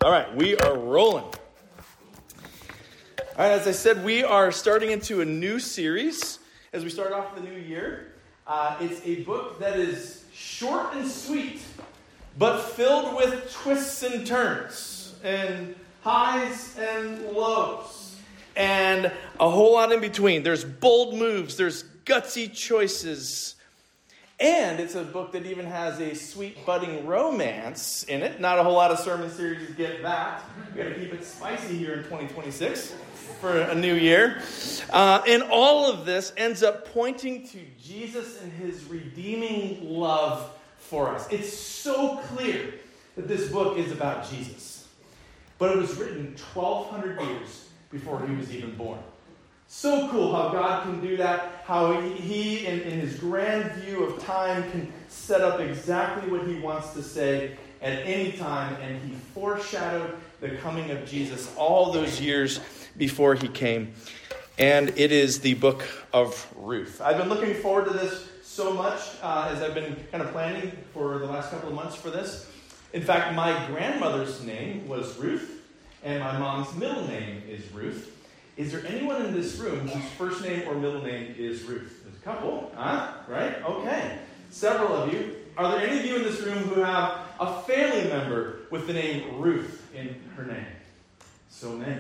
All right, we are rolling. All right, as I said, we are starting into a new series as we start off the new year. It's a book that is short and sweet, but filled with twists and turns, and highs and lows, and a whole lot in between. There's bold moves, there's gutsy choices, and it's a book that even has a sweet budding romance in it. Not a whole lot of sermon series get that. We got to keep it spicy here in 2026 for a new year. And all of this ends up pointing to Jesus and his redeeming love for us. It's so clear that this book is about Jesus. But it was written 1,200 years before he was even born. So cool how God can do that, how he in his grand view of time, can set up exactly what he wants to say at any time. And he foreshadowed the coming of Jesus all those years before he came. And it is the book of Ruth. I've been looking forward to this so much as I've been kind of planning for the last couple of months for this. In fact, my grandmother's name was Ruth, and my mom's middle name is Ruth. Is there anyone in this room whose first name or middle name is Ruth? There's a couple, huh? Right? Okay. Several of you. Are there any of you in this room who have a family member with the name Ruth in her name? So many.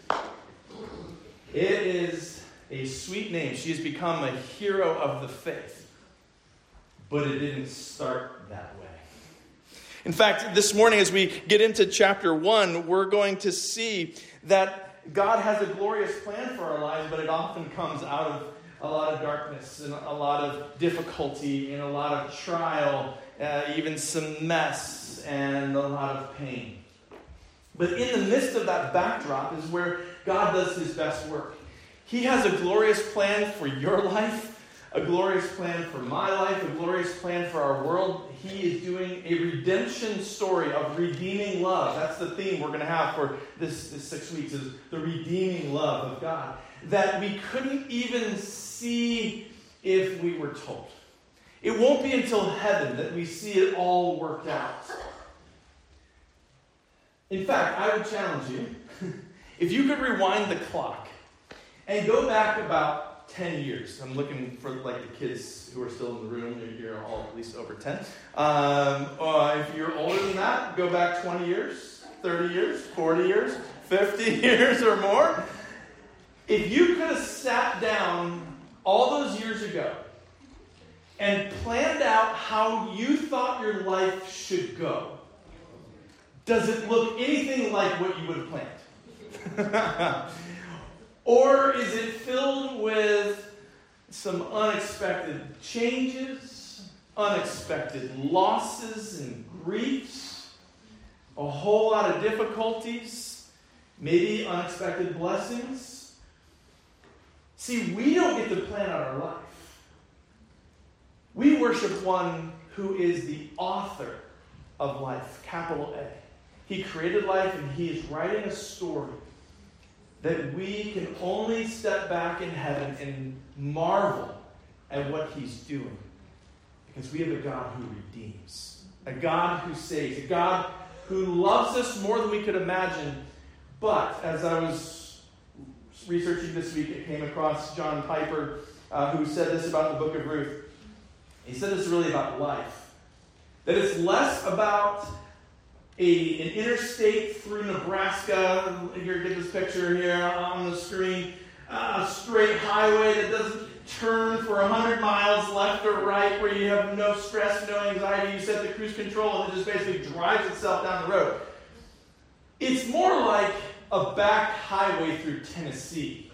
It is a sweet name. She has become a hero of the faith. But it didn't start that way. In fact, this morning as we get into chapter 1, we're going to see that God has a glorious plan for our lives, but it often comes out of a lot of darkness and a lot of difficulty and a lot of trial, even some mess and a lot of pain. But in the midst of that backdrop is where God does his best work. He has a glorious plan for your life, a glorious plan for my life, a glorious plan for our world. He is doing a redemption story of redeeming love. That's the theme we're going to have for this 6 weeks, is the redeeming love of God that we couldn't even see if we were told. It won't be until heaven that we see it all worked out. In fact, I would challenge you, if you could rewind the clock and go back about 10 years. I'm looking for like the kids who are still in the room. You're all at least over 10. If you're older than that, go back 20 years, 30 years, 40 years, 50 years or more. If you could have sat down all those years ago and planned out how you thought your life should go, does it look anything like what you would have planned? Or is it filled with some unexpected changes, unexpected losses and griefs, a whole lot of difficulties, maybe unexpected blessings? See, we don't get to plan out our life. We worship one who is the author of life, capital A. He created life and he is writing a story that we can only step back in heaven and marvel at what he's doing. Because we have a God who redeems, a God who saves, a God who loves us more than we could imagine. But as I was researching this week, I came across John Piper, who said this about the book of Ruth. He said this really about life. That it's less about an interstate through Nebraska. Here, get this picture here on the screen. A straight highway that doesn't turn for 100 miles left or right, where you have no stress, no anxiety. You set the cruise control and it just basically drives itself down the road. It's more like a back highway through Tennessee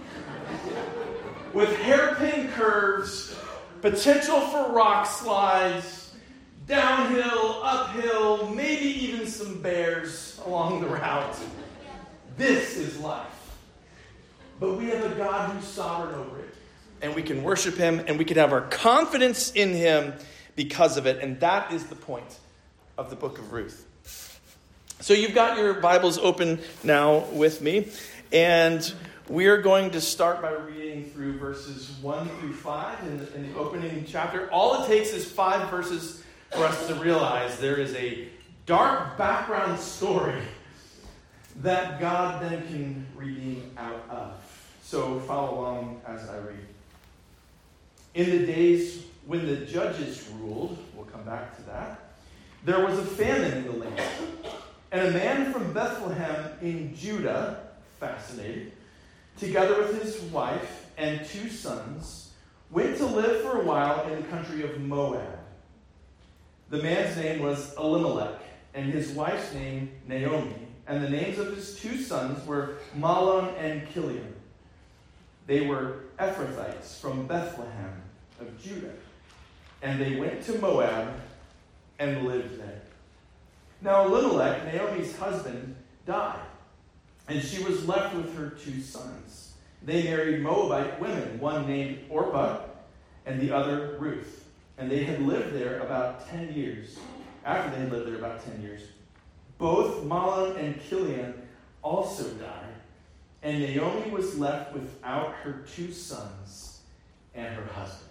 with hairpin curves, potential for rock slides, downhill, uphill, maybe even some bears along the route. This is life. But we have a God who's sovereign over it. And we can worship him, and we can have our confidence in him because of it. And that is the point of the book of Ruth. So you've got your Bibles open now with me. And we are going to start by reading through verses 1 through 5 in the opening chapter. All it takes is 5 verses for us to realize there is a dark background story that God then can redeem out of. So follow along as I read. In the days when the judges ruled, we'll come back to that, there was a famine in the land. And a man from Bethlehem in Judah, fascinating, together with his wife and 2 sons, went to live for a while in the country of Moab. The man's name was Elimelech, and his wife's name Naomi, and the names of his 2 sons were Mahlon and Chilion. They were Ephrathites from Bethlehem of Judah, and they went to Moab and lived there. Now Elimelech, Naomi's husband, died, and she was left with her 2 sons. They married Moabite women, one named Orpah and the other Ruth. And they had lived there about 10 years. After they had lived there about 10 years, both Mahlon and Chilion also died, and Naomi was left without her 2 sons and her husband.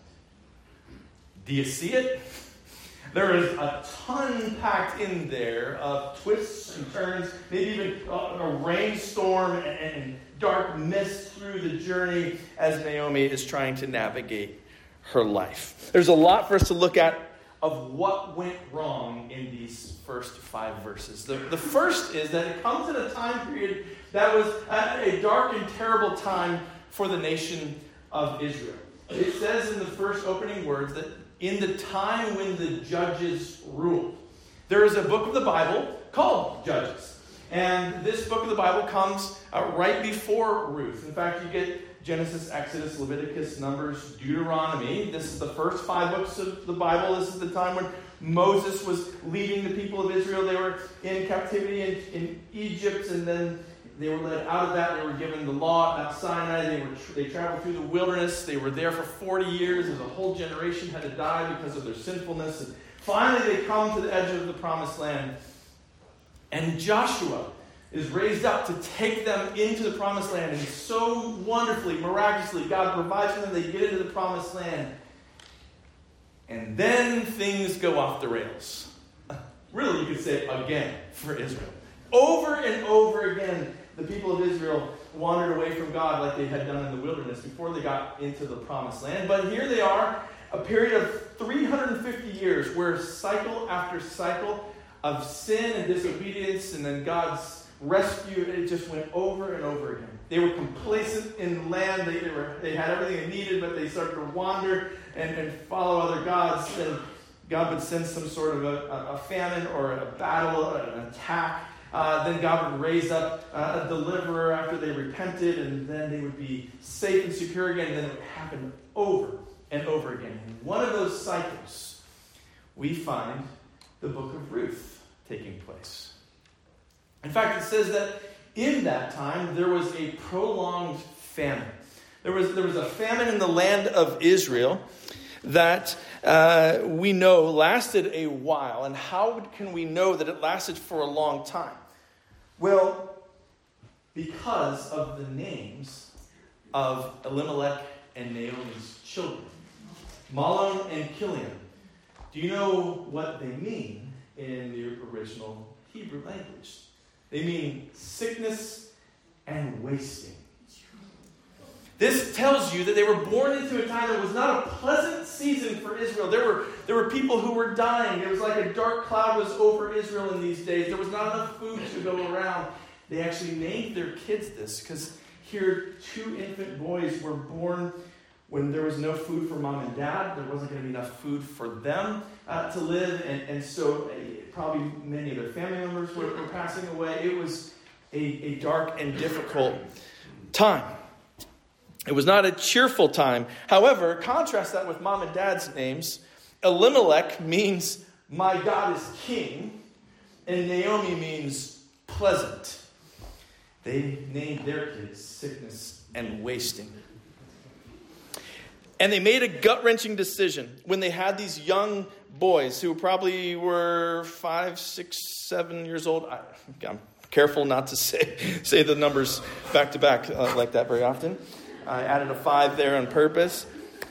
Do you see it? There is a ton packed in there of twists and turns, maybe even a rainstorm and dark mist through the journey as Naomi is trying to navigate her life. There's a lot for us to look at of what went wrong in these first 5 verses. The first is that it comes at a time period that was a dark and terrible time for the nation of Israel. It says in the first opening words that in the time when the judges ruled. There is a book of the Bible called Judges. And this book of the Bible comes right before Ruth. In fact, you get Genesis, Exodus, Leviticus, Numbers, Deuteronomy. This is the first 5 books of the Bible. This is the time when Moses was leading the people of Israel. They were in captivity in Egypt, and then they were led out of that. They were given the law at Mount Sinai. They traveled through the wilderness. They were there for 40 years as a whole generation had to die because of their sinfulness. And finally, they come to the edge of the promised land. And Joshua is raised up to take them into the promised land. And so wonderfully, miraculously, God provides for them. They get into the promised land. And then things go off the rails. Really, you could say again for Israel. Over and over again, the people of Israel wandered away from God like they had done in the wilderness before they got into the promised land. But here they are, a period of 350 years where cycle after cycle of sin and disobedience and then God's rescue, it just went over and over again. They were complacent in land. They had everything they needed, but they started to wander and follow other gods. And God would send some sort of a famine or a battle, or an attack. Then God would raise up a deliverer after they repented, and then they would be safe and secure again. And then it would happen over and over again. In one of those cycles, we find the book of Ruth taking place. In fact, it says that in that time, there was a prolonged famine. There was a famine in the land of Israel that we know lasted a while. And how can we know that it lasted for a long time? Well, because of the names of Elimelech and Naomi's children, Mahlon and Chilion. Do you know what they mean in the original Hebrew language? They mean sickness and wasting. This tells you that they were born into a time that was not a pleasant season for Israel. There were people who were dying. It was like a dark cloud was over Israel in these days. There was not enough food to go around. They actually named their kids this because here 2 infant boys were born when there was no food for mom and dad. There wasn't going to be enough food for them to live. And so probably many of their family members were passing away. It was a dark and difficult time. It was not a cheerful time. However, contrast that with mom and dad's names. Elimelech means, my God is king. And Naomi means pleasant. They named their kids sickness and wasting. And they made a gut-wrenching decision when they had these young boys who probably were 5, 6, 7 years old. I'm careful not to say the numbers back to back like that very often. I added a 5 there on purpose.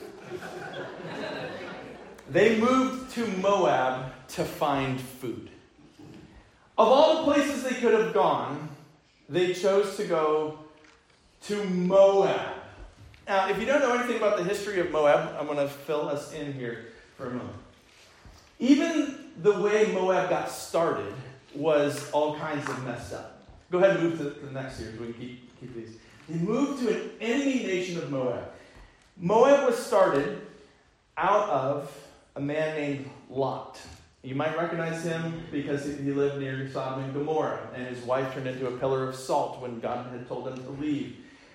They moved to Moab to find food. Of all the places they could have gone, they chose to go to Moab. Now, if you don't know anything about the history of Moab, I'm going to fill us in here for a moment. Even the way Moab got started was all kinds of messed up. Go ahead and move to the next here so we can keep these. They moved to an enemy nation of Moab. Moab was started out of a man named Lot. You might recognize him because he lived near Sodom and Gomorrah, and his wife turned into a pillar of salt when God had told them to leave.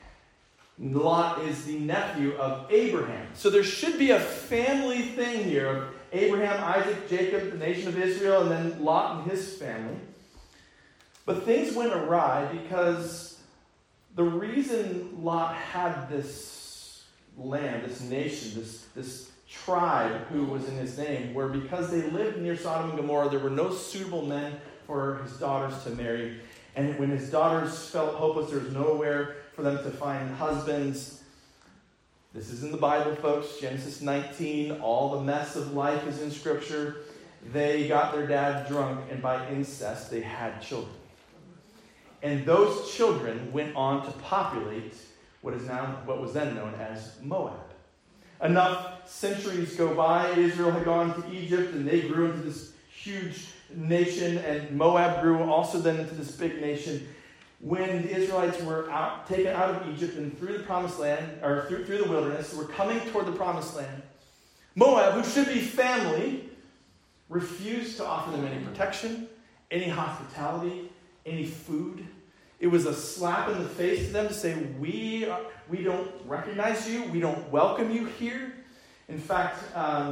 Lot is the nephew of Abraham. So there should be a family thing here of Abraham, Isaac, Jacob, the nation of Israel, and then Lot and his family. But things went awry because the reason Lot had this land, this nation, this tribe who was in his name, were because they lived near Sodom and Gomorrah. There were no suitable men for his daughters to marry. And when his daughters felt hopeless, there was nowhere for them to find husbands. This is in the Bible, folks. Genesis 19. All the mess of life is in Scripture. They got their dad drunk, and by incest, they had children. And those children went on to populate what was then known as Moab. Enough centuries go by. Israel had gone to Egypt, and they grew into this huge nation, and Moab grew also then into this big nation. When the Israelites were taken out of Egypt and through the promised land, or through the wilderness, were coming toward the promised land, Moab, who should be family, refused to offer them any protection, any hospitality, any food. It was a slap in the face to them to say, we don't recognize you, we don't welcome you here. In fact,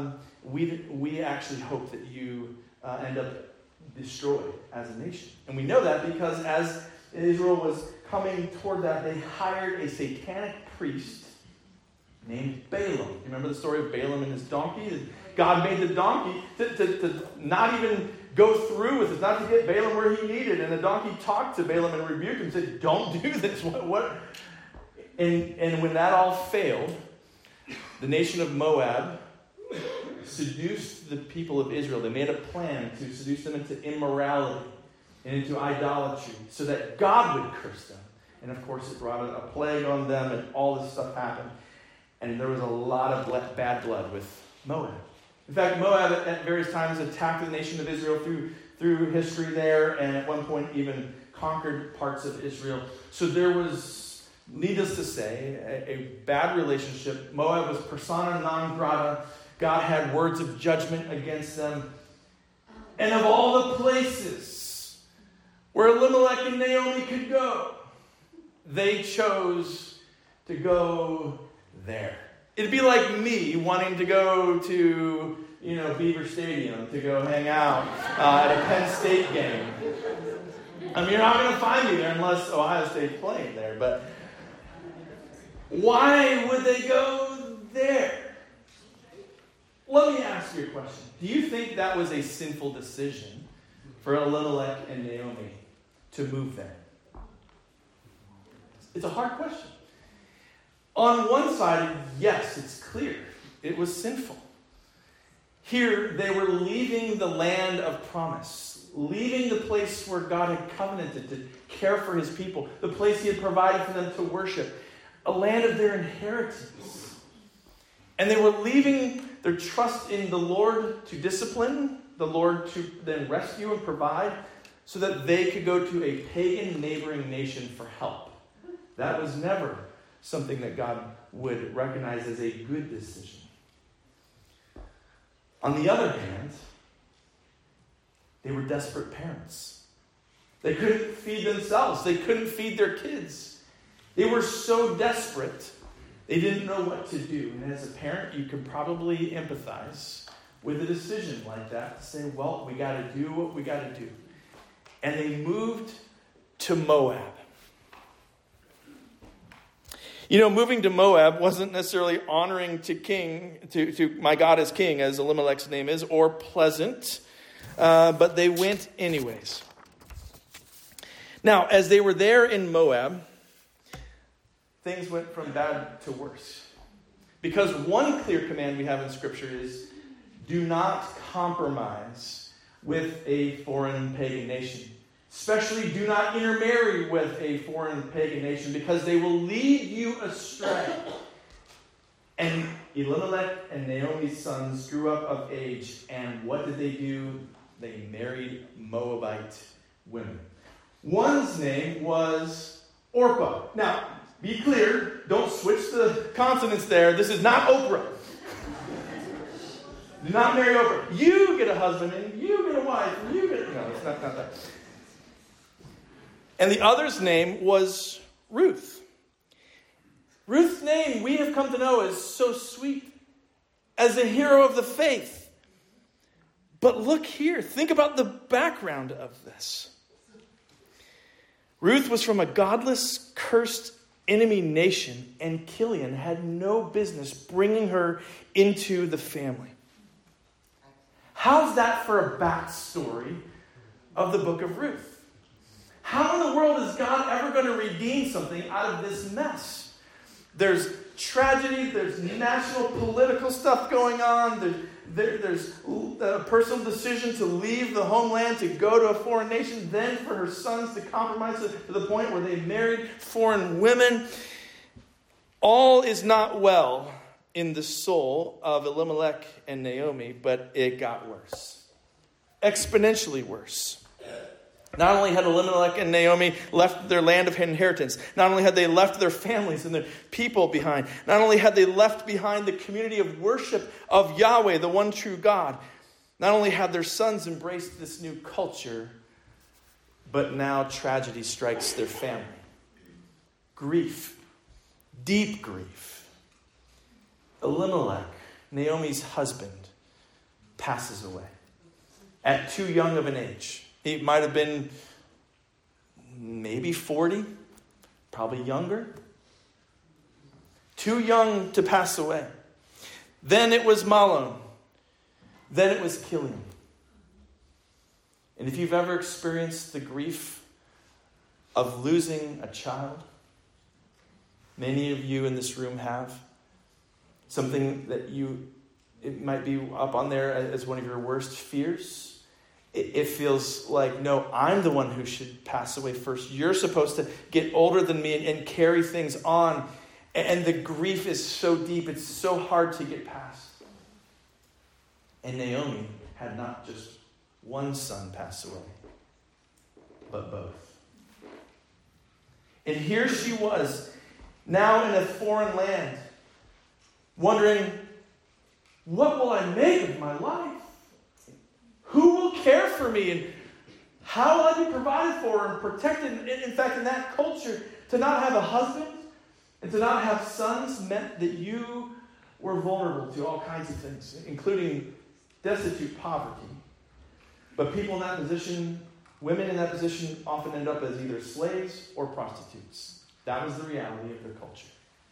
we actually hope that you end up destroyed as a nation. And we know that because as Israel was coming toward that, they hired a satanic priest named Balaam. You remember the story of Balaam and his donkey? God made the donkey to not even go through with it, not to get Balaam where he needed. And the donkey talked to Balaam and rebuked him and said, don't do this. What? And when that all failed, the nation of Moab seduced the people of Israel. They made a plan to seduce them into immorality and into idolatry so that God would curse them. And of course, it brought a plague on them, and all this stuff happened. And there was a lot of bad blood with Moab. In fact, Moab at various times attacked the nation of Israel through history there, and at one point even conquered parts of Israel. So there was, needless to say, a bad relationship. Moab was persona non grata. God had words of judgment against them. And of all the places where Elimelech and Naomi could go, they chose to go there. It'd be like me wanting to go to, Beaver Stadium to go hang out at a Penn State game. I mean, you're not going to find me there unless Ohio State's playing there. But why would they go there? Let me ask you a question. Do you think that was a sinful decision for Elimelech and Naomi to move there? It's a hard question. On one side, yes, it's clear. It was sinful. Here, they were leaving the land of promise, leaving the place where God had covenanted to care for his people, the place he had provided for them to worship, a land of their inheritance. And they were leaving their trust in the Lord to discipline, the Lord to then rescue and provide, so that they could go to a pagan neighboring nation for help. That was never something that God would recognize as a good decision. On the other hand, they were desperate parents. They couldn't feed themselves. They couldn't feed their kids. They were so desperate, they didn't know what to do. And as a parent, you can probably empathize with a decision like that to say, well, we got to do what we got to do. And they moved to Moab. Moving to Moab wasn't necessarily honoring to my God as king, as Elimelech's name is, or pleasant, but they went anyways. Now, as they were there in Moab, things went from bad to worse. Because one clear command we have in Scripture is, do not compromise with a foreign pagan nation. Especially do not intermarry with a foreign pagan nation because they will lead you astray. And Elimelech and Naomi's sons grew up of age. And what did they do? They married Moabite women. One's name was Orpah. Now, be clear. Don't switch the consonants there. This is not Oprah. Do not marry Oprah. You get a husband and you get a wife. And you get... No, it's not that. And the other's name was Ruth. Ruth's name, we have come to know, is so sweet as a hero of the faith. But look here. Think about the background of this. Ruth was from a godless, cursed enemy nation, and Kilian had no business bringing her into the family. How's that for a backstory of the book of Ruth? How in the world is God ever going to redeem something out of this mess? There's tragedy, there's national political stuff going on, there's a personal decision to leave the homeland to go to a foreign nation, then for her sons to compromise to the point where they married foreign women. All is not well in the soul of Elimelech and Naomi, but it got worse. Exponentially worse. Not only had Elimelech and Naomi left their land of inheritance, not only had they left their families and their people behind, not only had they left behind the community of worship of Yahweh, the one true God, not only had their sons embraced this new culture, but now tragedy strikes their family. Grief, deep grief. Elimelech, Naomi's husband, passes away at too young of an age. He might have been maybe 40, probably younger. Too young to pass away. Then it was Mahlon. Then it was Kilian. And if you've ever experienced the grief of losing a child, many of you in this room have. Something that it might be up on there as one of your worst fears. It feels like, no, I'm the one who should pass away first. You're supposed to get older than me and carry things on. And the grief is so deep, it's so hard to get past. And Naomi had not just one son pass away, but both. And here she was, now in a foreign land, wondering, what will I make of my life? Who will care for me? And how will I be provided for and protected? In fact, in that culture, to not have a husband and to not have sons meant that you were vulnerable to all kinds of things, including destitute poverty. But people in that position, women in that position, often end up as either slaves or prostitutes. That was the reality of their culture.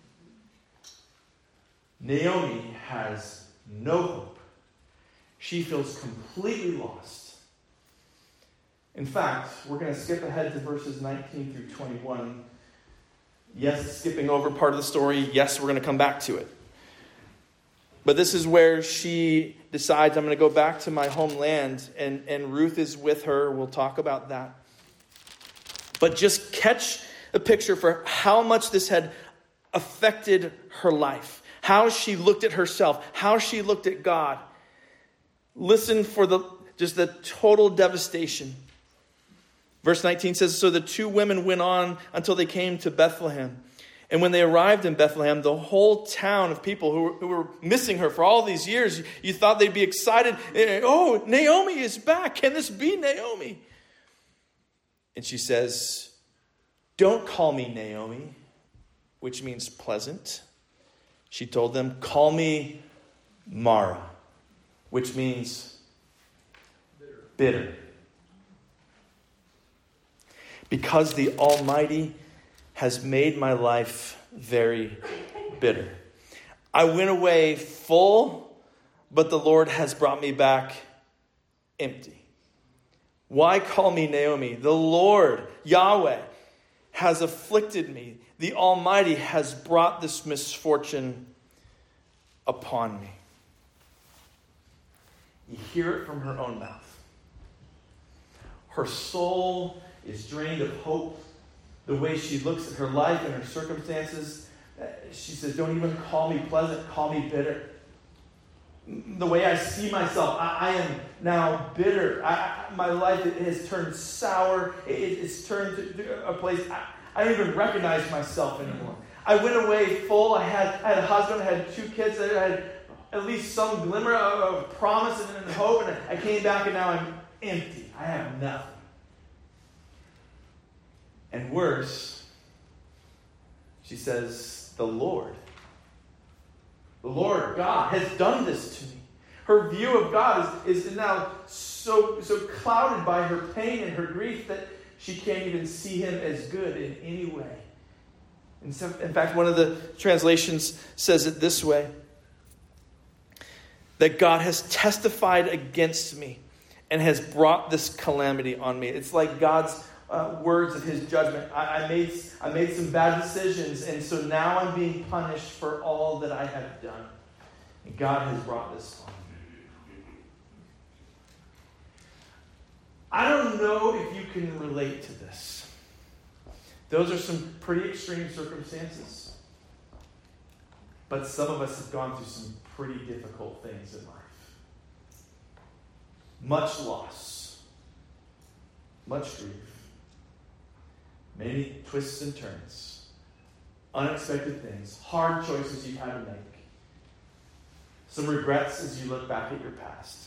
Naomi has no hope. She feels completely lost. In fact, we're going to skip ahead to verses 19 through 21. Yes, skipping over part of the story. Yes, we're going to come back to it. But this is where she decides, I'm going to go back to my homeland, and Ruth is with her. We'll talk about that. But just catch the picture for how much this had affected her life. How she looked at herself. How she looked at God. Listen for the total devastation. Verse 19 says, so the two women went on until they came to Bethlehem. And when they arrived in Bethlehem, the whole town of people who were missing her for all these years, you thought they'd be excited. Oh, Naomi is back. Can this be Naomi? And she says, don't call me Naomi, which means pleasant. She told them, call me Mara, which means bitter. Because the Almighty has made my life very bitter. I went away full, but the Lord has brought me back empty. Why call me Naomi? The Lord, Yahweh, has afflicted me. The Almighty has brought this misfortune upon me. You hear it from her own mouth. Her soul is drained of hope. The way she looks at her life and her circumstances, she says, don't even call me pleasant, call me bitter. The way I see myself, I am now bitter. My life has turned sour. It's turned to a place I don't even recognize myself anymore. I went away full. I had a husband, I had 2 kids. I had at least some glimmer of promise and hope. And I came back and now I'm empty. I have nothing. And worse, she says, the Lord, God, has done this to me. Her view of God is now so clouded by her pain and her grief that she can't even see him as good in any way. In fact, one of the translations says it this way, that God has testified against me and has brought this calamity on me. It's like God's words of his judgment. I made some bad decisions, and so now I'm being punished for all that I have done. And God has brought this on me. I don't know if you can relate to this. Those are some pretty extreme circumstances. But some of us have gone through some pretty difficult things in life. Much loss. Much grief. Many twists and turns, unexpected things, hard choices you've had to make, some regrets as you look back at your past.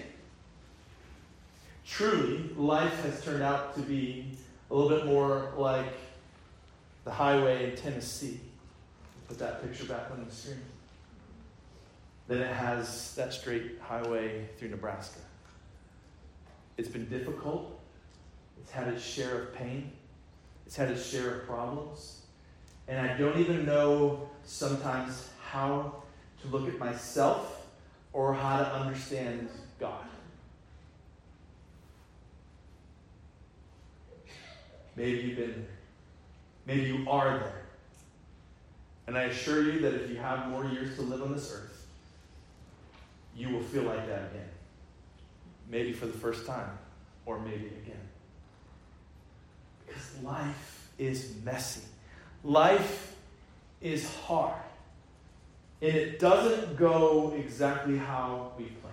Truly, life has turned out to be a little bit more like the highway in Tennessee. Put that picture back on the screen. Than it has that straight highway through Nebraska. It's been difficult. It's had its share of pain. It's had its share of problems. And I don't even know sometimes how to look at myself or how to understand God. Maybe you've been there. Maybe you are there. And I assure you that if you have more years to live on this earth, you will feel like that again. Maybe for the first time, or maybe again. Because life is messy. Life is hard. And it doesn't go exactly how we planned.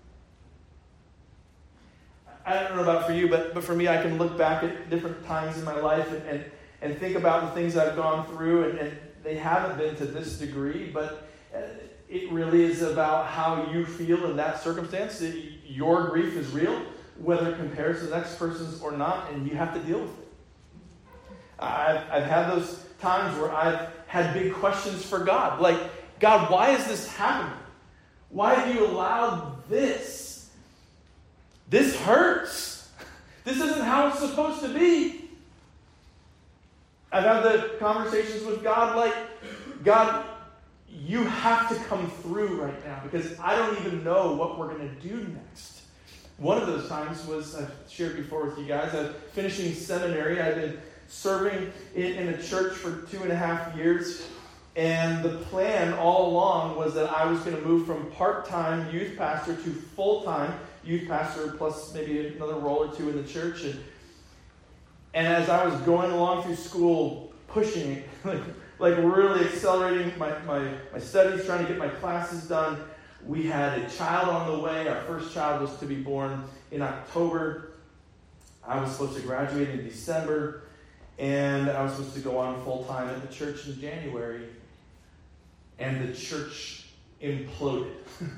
I don't know about for you, but for me, I can look back at different times in my life and think about the things I've gone through, and they haven't been to this degree, but it really is about how you feel in that circumstance. Your grief is real, whether it compares to the next person's or not, and you have to deal with it. I've had those times where I've had big questions for God. Like, God, why is this happening? Why have you allowed this? This hurts. This isn't how it's supposed to be. I've had the conversations with God like, God, you have to come through right now because I don't even know what we're going to do next. One of those times was, I've shared before with you guys, I was finishing seminary. I've been serving in a church for 2.5 years. And the plan all along was that I was going to move from part-time youth pastor to full-time youth pastor, plus maybe another role or two in the church. And as I was going along through school, pushing it, like really accelerating my studies, trying to get my classes done, we had a child on the way. Our first child was to be born in October. I was supposed to graduate in December. And I was supposed to go on full-time at the church in January. And the church imploded.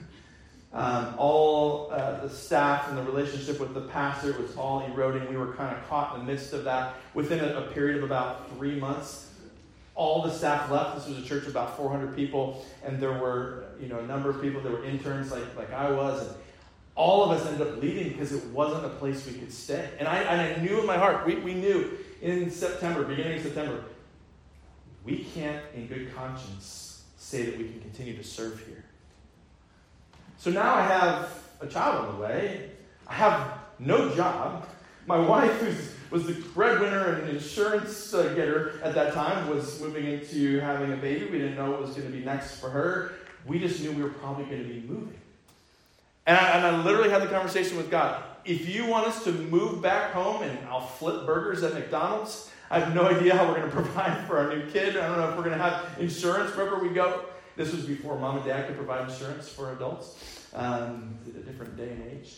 All the staff and the relationship with the pastor was all eroding. We were kind of caught in the midst of that. Within a period of about 3 months, all the staff left. This was a church of about 400 people. And there were a number of people that were interns like I was. And all of us ended up leaving because it wasn't a place we could stay. And I knew in my heart, we knew in September, beginning of September, we can't in good conscience say that we can continue to serve here. So now I have a child on the way. I have no job. My wife, who was the breadwinner and insurance getter at that time, was moving into having a baby. We didn't know what was going to be next for her. We just knew we were probably going to be moving. And I literally had the conversation with God. If you want us to move back home and I'll flip burgers at McDonald's, I have no idea how we're going to provide for our new kid. I don't know if we're going to have insurance wherever we go. This was before mom and dad could provide insurance for adults. A different day and age.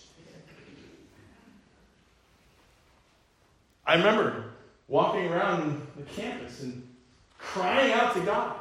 I remember walking around the campus and crying out to God.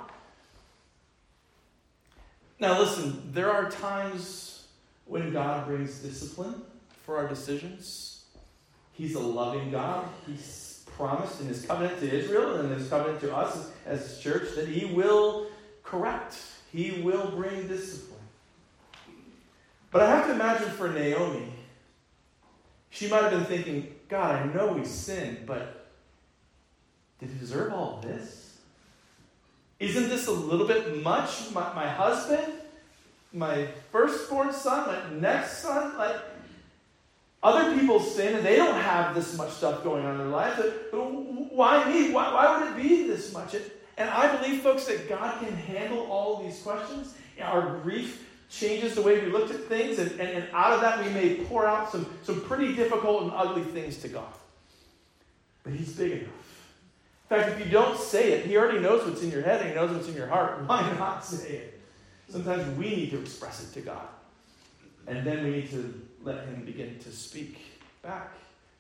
Now listen, there are times when God brings discipline for our decisions. He's a loving God. He's promised in his covenant to Israel and his covenant to us as his church that he will correct. He will bring discipline. But I have to imagine for Naomi, she might have been thinking, God, I know we sinned, but did he deserve all of this? Isn't this a little bit much? My husband, my firstborn son, my next son, like other people sin and they don't have this much stuff going on in their lives. Why me? Why would it be this much? And I believe, folks, that God can handle all of these questions. Our grief changes the way we looked at things, and out of that we may pour out some pretty difficult and ugly things to God. But he's big enough. In fact, if you don't say it, he already knows what's in your head and he knows what's in your heart. Why not say it? Sometimes we need to express it to God. And then we need to let him begin to speak back.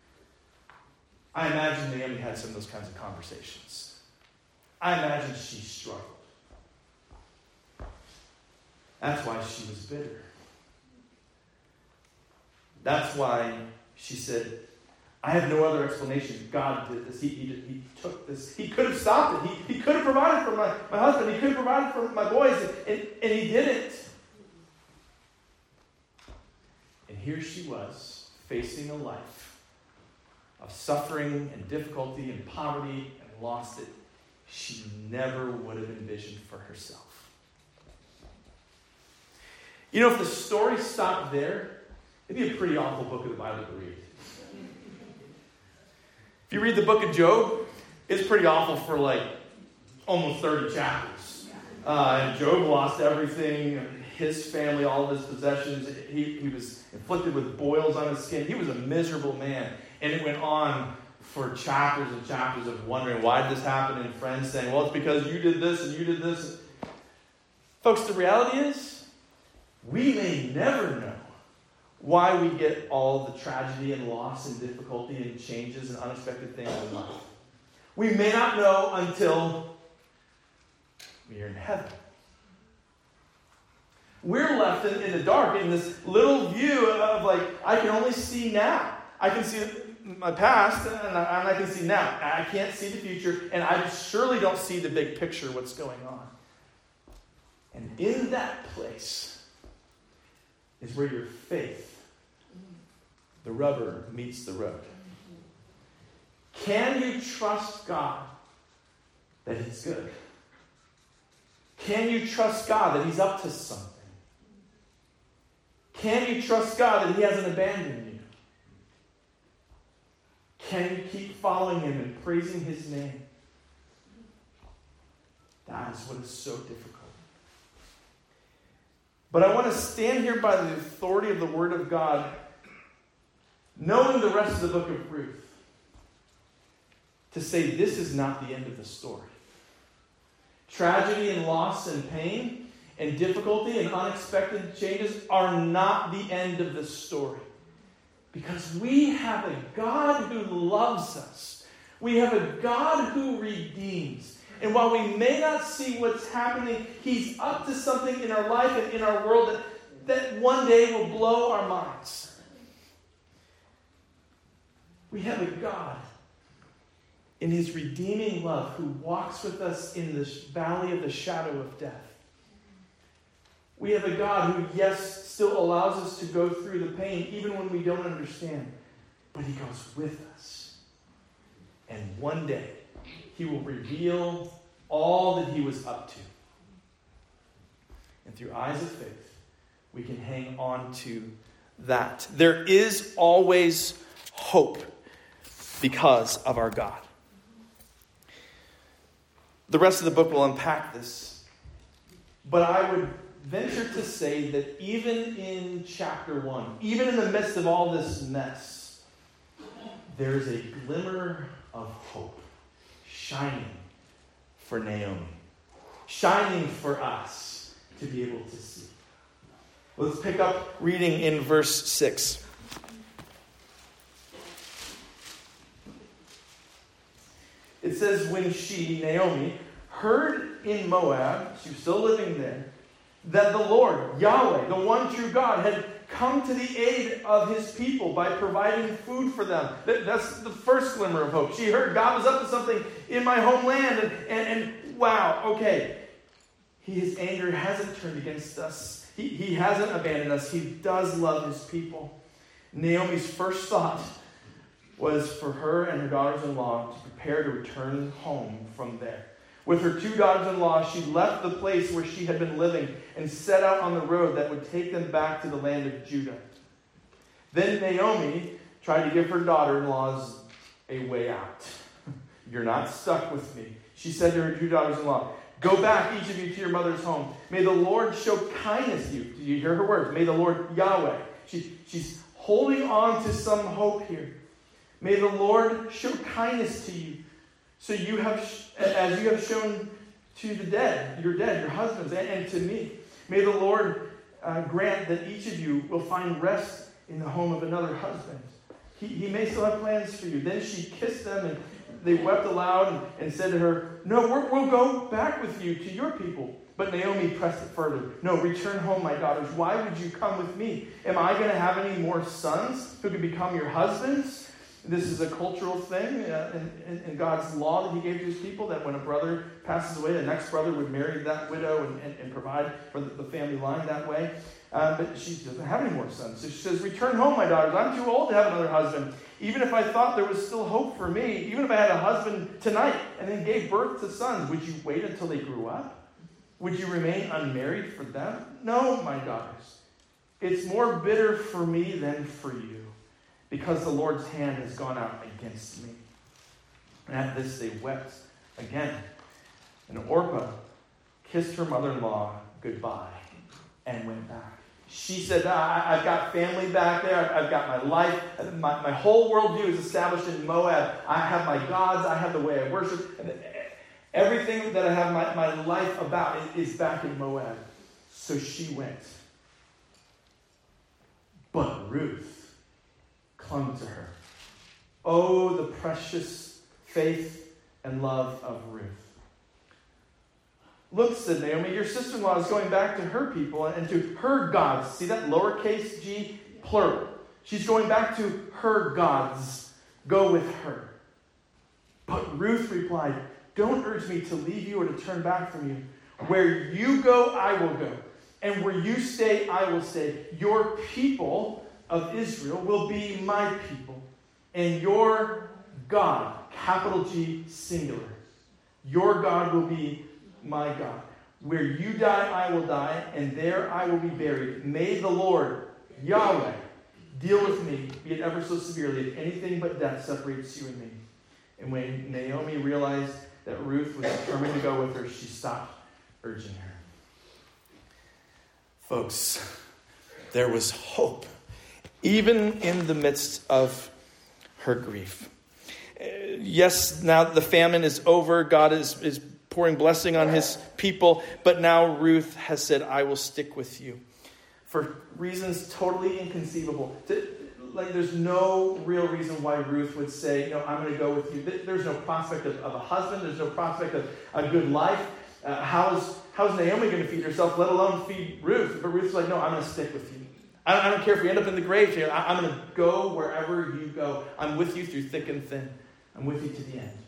I imagine Naomi had some of those kinds of conversations. I imagine she struggled. That's why she was bitter. That's why she said, I have no other explanation. God did this. He took this. He could have stopped it. He could have provided for my husband. He could have provided for my boys. And he didn't. And here she was, facing a life of suffering and difficulty and poverty and loss that she never would have envisioned for herself. You know, if the story stopped there, it'd be a pretty awful book of the Bible to read. If you read the book of Job, it's pretty awful for like almost 30 chapters. And Job lost everything, his family, all of his possessions. He was inflicted with boils on his skin. He was a miserable man. And it went on for chapters and chapters of wondering, why did this happen? And friends saying, well, it's because you did this and you did this. Folks, the reality is, we may never know why we get all the tragedy and loss and difficulty and changes and unexpected things in life. We may not know until we are in heaven. We're left in the dark, in this little view of like, I can only see now. I can see my past and I can see now. I can't see the future, and I surely don't see the big picture, what's going on. And in that place is where your faith, the rubber meets the road. Can you trust God that he's good? Can you trust God that he's up to something? Can you trust God that he hasn't abandoned you? Can you keep following him and praising his name? That is what is so difficult. But I want to stand here by the authority of the Word of God, knowing the rest of the book of Ruth, to say this is not the end of the story. Tragedy and loss and pain and difficulty and unexpected changes are not the end of the story. Because we have a God who loves us. We have a God who redeems. And while we may not see what's happening, he's up to something in our life and in our world that one day will blow our minds. We have a God in his redeeming love who walks with us in the valley of the shadow of death. We have a God who, yes, still allows us to go through the pain even when we don't understand. But he goes with us. And one day, he will reveal all that he was up to. And through eyes of faith, we can hang on to that. There is always hope because of our God. The rest of the book will unpack this. But I would venture to say that even in chapter 1, even in the midst of all this mess, there's a glimmer of hope shining for Naomi, shining for us to be able to see. Let's pick up reading in verse 6. It says, when she, Naomi, heard in Moab, she was still living there, that the Lord, Yahweh, the one true God, had come to the aid of his people by providing food for them. That's the first glimmer of hope. She heard God was up to something in my homeland, and wow, okay. His anger hasn't turned against us. He hasn't abandoned us. He does love his people. Naomi's first thought was for her and her daughters-in-law to prepare to return home from there. With her two daughters-in-law, she left the place where she had been living and set out on the road that would take them back to the land of Judah. Then Naomi tried to give her daughter-in-laws a way out. You're not stuck with me. She said to her two daughters-in-law, go back, each of you, to your mother's home. May the Lord show kindness to you. Do you hear her words? May the Lord, Yahweh. She's holding on to some hope here. May the Lord show kindness to you. So you have, as you have shown to the dead, your husbands, and to me. May the Lord grant that each of you will find rest in the home of another husband. He may still have plans for you. Then she kissed them, and they wept aloud and said to her, no, we'll go back with you to your people. But Naomi pressed it further. No, return home, my daughters. Why would you come with me? Am I going to have any more sons who could become your husbands? This is a cultural thing in God's law that he gave to his people, that when a brother passes away, the next brother would marry that widow and provide for the family line that way. But she doesn't have any more sons. So she says, return home, my daughters. I'm too old to have another husband. Even if I thought there was still hope for me, even if I had a husband tonight and then gave birth to sons, would you wait until they grew up? Would you remain unmarried for them? No, my daughters. It's more bitter for me than for you, because the Lord's hand has gone out against me. And at this they wept again. And Orpah kissed her mother-in-law goodbye and went back. She said, I've got family back there. I've got my life. My whole worldview is established in Moab. I have my gods. I have the way I worship. And everything that I have my life about is back in Moab. So she went. But Ruth clung to her. Oh, the precious faith and love of Ruth. Look, said Naomi, your sister-in-law is going back to her people and to her gods. See that lowercase g, plural. She's going back to her gods. Go with her. But Ruth replied, don't urge me to leave you or to turn back from you. Where you go, I will go. And where you stay, I will stay. Your people of Israel will be my people. And your God, capital G, singular. Your God will be my God. Where you die, I will die, and there I will be buried. May the Lord, Yahweh, deal with me, be it ever so severely, if anything but death separates you and me. And when Naomi realized that Ruth was determined to go with her, she stopped urging her. Folks, there was hope, even in the midst of her grief. Yes, now the famine is over. God is pouring blessing on his people. But now Ruth has said, I will stick with you. For reasons totally inconceivable. There's no real reason why Ruth would say, no, I'm going to go with you. There's no prospect of a husband. There's no prospect of a good life. How's Naomi going to feed herself, let alone feed Ruth? But Ruth's like, no, I'm going to stick with you. I don't care if we end up in the grave here. I'm going to go wherever you go. I'm with you through thick and thin. I'm with you to the end.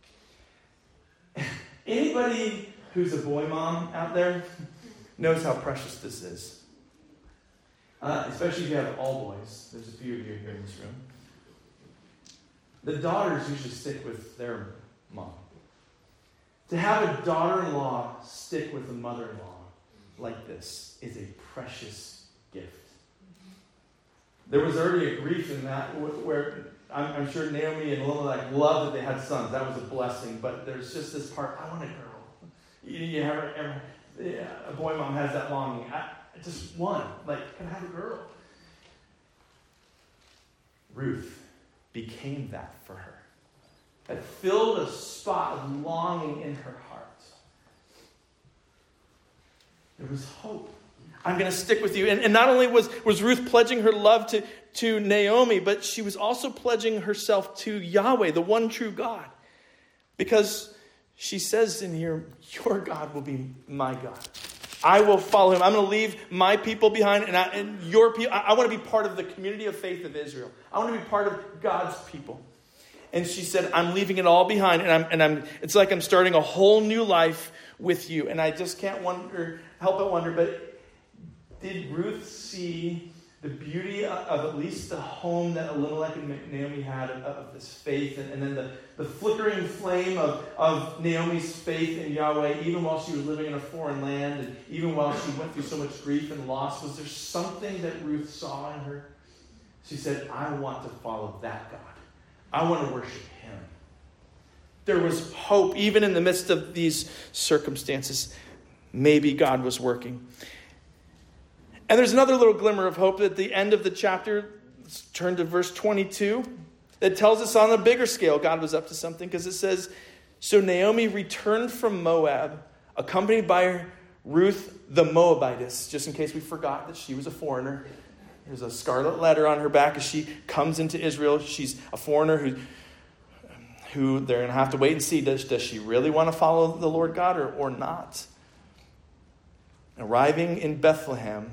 Anybody who's a boy mom out there knows how precious this is. Especially if you have all boys. There's a few of you here in this room. The daughters usually stick with their mom. To have a daughter-in-law stick with a mother-in-law like this is a precious gift. There was already a grief in that where I'm sure Naomi and Elimelech loved that they had sons. That was a blessing. But there's just this part, I want a girl. You ever a boy mom has that longing. Just one, can I have a girl? Ruth became that for her. It filled a spot of longing in her heart. There was hope. I'm going to stick with you. And not only was Ruth pledging her love to Naomi, but she was also pledging herself to Yahweh, the one true God. Because she says in here, your God will be my God. I will follow him. I'm going to leave my people behind and your people. I want to be part of the community of faith of Israel. I want to be part of God's people. And she said, I'm leaving it all behind. It's like I'm starting a whole new life with you. And I just can't help but wonder, but did Ruth see the beauty of at least the home that Elimelech and Naomi had of this faith, and then the flickering flame of Naomi's faith in Yahweh, even while she was living in a foreign land, and even while she went through so much grief and loss? Was there something that Ruth saw in her? She said, I want to follow that God. I want to worship him. There was hope, even in the midst of these circumstances. Maybe God was working. And there's another little glimmer of hope at the end of the chapter. Let's turn to verse 22. That tells us on a bigger scale God was up to something, because it says, so Naomi returned from Moab, accompanied by Ruth the Moabitess, just in case we forgot that she was a foreigner. There's a scarlet letter on her back as she comes into Israel. She's a foreigner who they're going to have to wait and see. Does she really want to follow the Lord God or not? Arriving in Bethlehem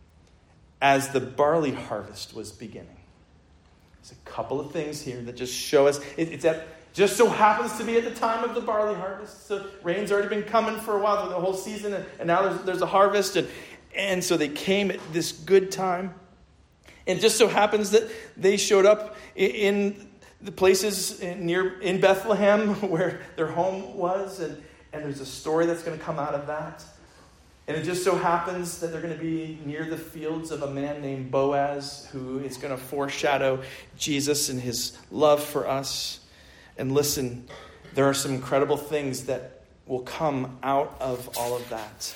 as the barley harvest was beginning. There's a couple of things here that just show us. Just so happens to be at the time of the barley harvest. So rain's already been coming for a while, the whole season, and now there's a harvest. And so they came at this good time. And it just so happens that they showed up in the places in Bethlehem where their home was. And there's a story that's going to come out of that. And it just so happens that they're going to be near the fields of a man named Boaz, who is going to foreshadow Jesus and his love for us. And listen, there are some incredible things that will come out of all of that.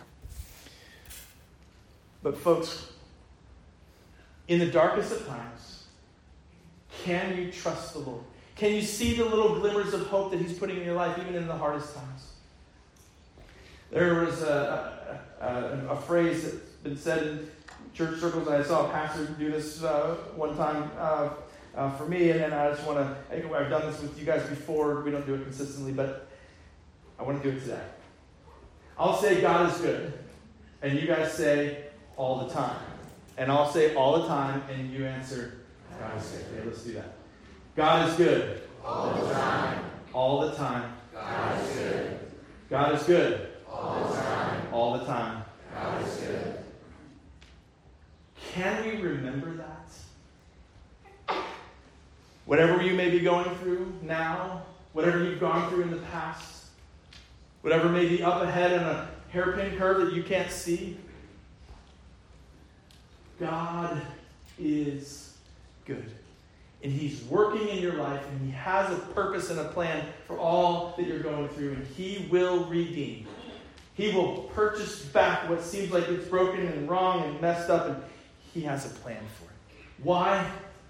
But folks, in the darkest of times, can you trust the Lord? Can you see the little glimmers of hope that he's putting in your life, even in the hardest times? There was a phrase that's been said in church circles, and I saw a pastor do this one time for me, and I just want to, I've done this with you guys before. We don't do it consistently, but I want to do it today. I'll say God is good, and you guys say all the time. And I'll say all the time, and you answer, God is good. Okay, let's do that. God is good. All the time. All the time. God is good. God is good. All the time. All the time. God is good. Can we remember that? Whatever you may be going through now, whatever you've gone through in the past, whatever may be up ahead in a hairpin curve that you can't see, God is good. And he's working in your life, and he has a purpose and a plan for all that you're going through, and he will redeem. He will purchase back what seems like it's broken and wrong and messed up, and he has a plan for it. Why?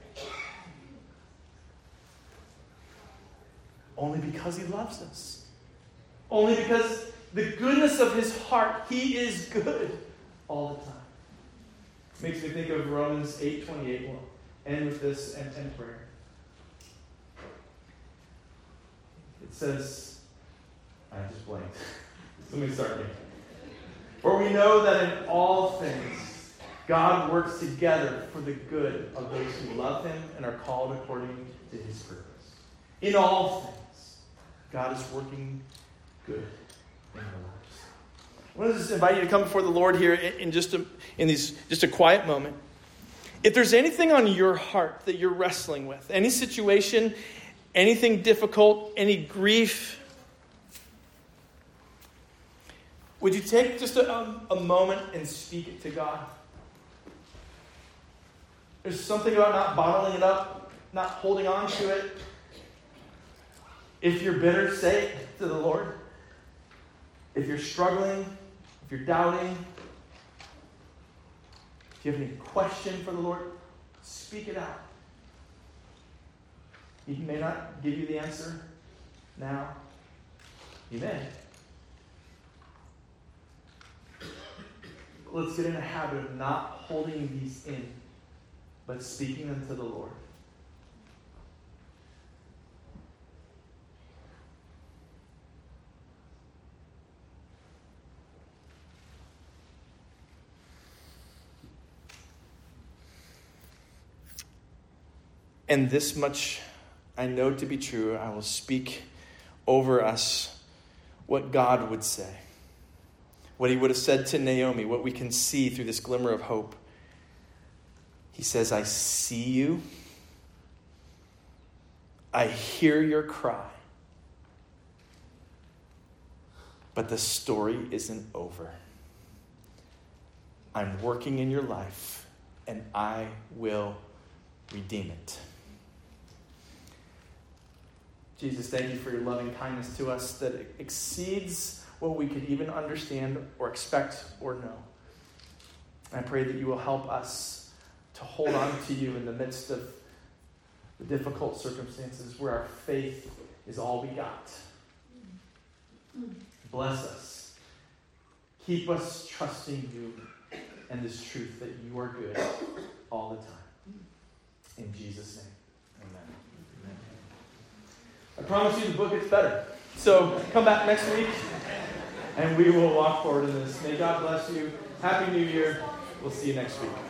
Only because he loves us. Only because the goodness of his heart, he is good all the time. Makes me think of Romans 8:28. We'll end with this and prayer. It says, I just blanked. Let me start again. For we know that in all things God works together for the good of those who love him and are called according to his purpose. In all things, God is working good in our lives. I want to just invite you to come before the Lord here in just a quiet moment. If there's anything on your heart that you're wrestling with, any situation, anything difficult, any grief, would you take just a moment and speak it to God? There's something about not bottling it up, not holding on to it. If you're bitter, say it to the Lord. If you're struggling, If you're doubting, if you have any question for the Lord, speak it out. He may not give you the answer now. He may. Let's get in a habit of not holding these in, but speaking them to the Lord. And this much I know to be true. I will speak over us what God would say, what he would have said to Naomi, what we can see through this glimmer of hope. He says, I see you. I hear your cry. But the story isn't over. I'm working in your life, and I will redeem it. Jesus, thank you for your loving kindness to us that exceeds what we could even understand or expect or know. I pray that you will help us to hold on to you in the midst of the difficult circumstances where our faith is all we got. Bless us. Keep us trusting you and this truth that you are good all the time. In Jesus' name, amen. Amen. I promise you the book gets better. So come back next week and we will walk forward in this. May God bless you. Happy New Year. We'll see you next week.